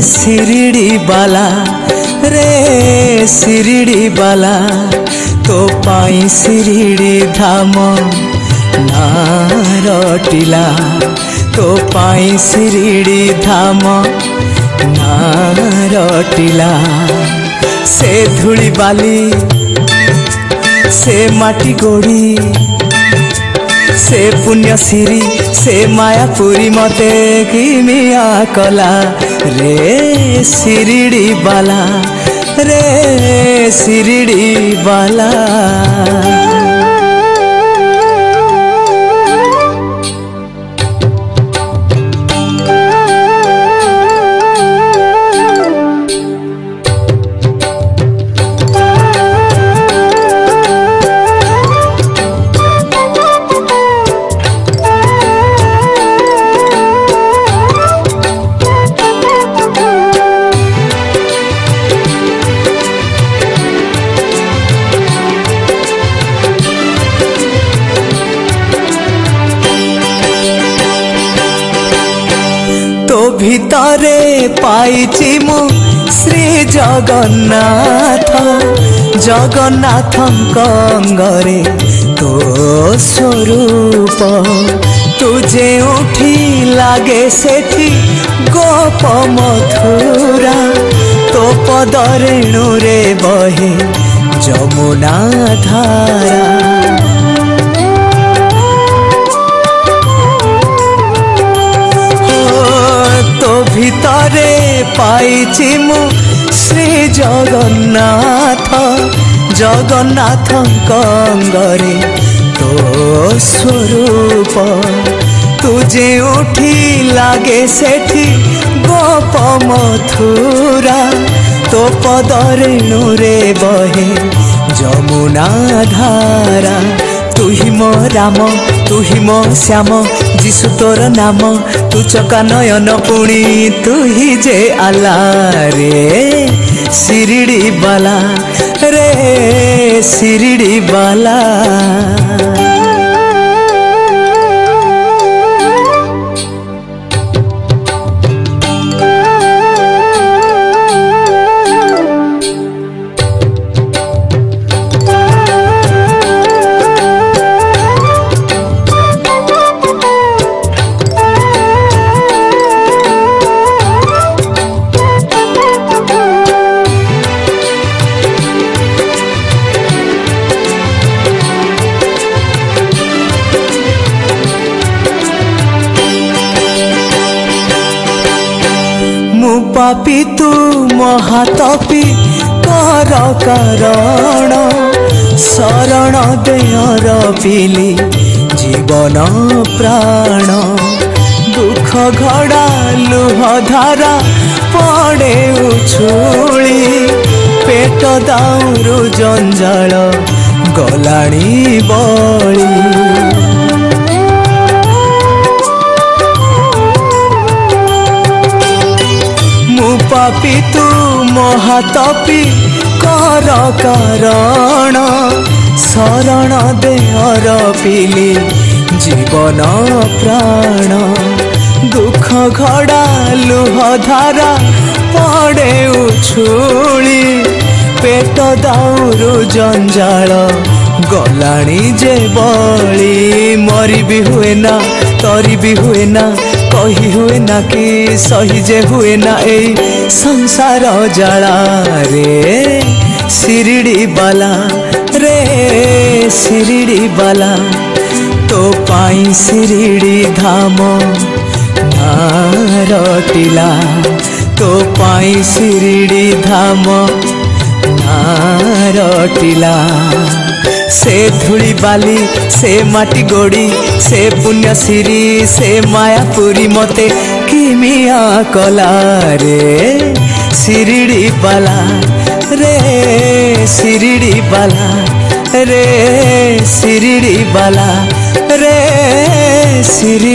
शिरडी बाला रे शिरडी बाला तो पाई शिरडी धाम ना रटिला तो पाई शिरडी धाम ना रटिला से धूली बाली से माटी गोड़ी से पुण्य सिरी से मायापुरी मते किमिया कला रे शिरडी बाला रे शिरडी बाला। तो भितरे पाइछि मु श्री जगन्नाथ जगन्नाथଙ୍କ अंगरे तो स्वरूप तुझे उठी लागे सेठी गोप मथुरा तो पद रेणु रे बहे जमुना धारा। भितरे पाइछि मु श्री जगन्नाथ जगन्नाथଙ୍କ अंगरे तो स्वरूप तुझे उठी लागे सेठी गोप मथुरा तो पद रेणु रे बहे जमुना धारा। तू ही मो राम तू ही मो श्याम जीशु तोर नाम तू चका नयन पुणी तू ही जे आला रे शिरडी बाला रे शिरडी बाला। पापी तू महातपी कर कारण शरण देयर पिली जीवन प्राण दुख घड़ा लुह धारा पड़े उछुली पेट दाउरु जंजाल गलाणी बली। पापी तू महातपी कर कारण शरण देयर पिली जीवन प्राण दुख घड़ा लुह धारा पड़े उछुली पेट दाउरु जंजाल गलाणी जे बली। मरी भी हुए ना तरी भी हुए ना कही हुए ना कि सही जे हुए ना ए संसार जला रे शिरडी बाला रे शिरडी बाला तो पाई शिरडी धाम ना रटिला तो पाई शिरडी धाम ना रटिला से धूली बाली से माटी गोड़ी से पुण्य सिरी से मायापुरी मते किमिया कला रे शिरडी बाला रे शिरडी बाला रे शिरडी बाला रे शिरडी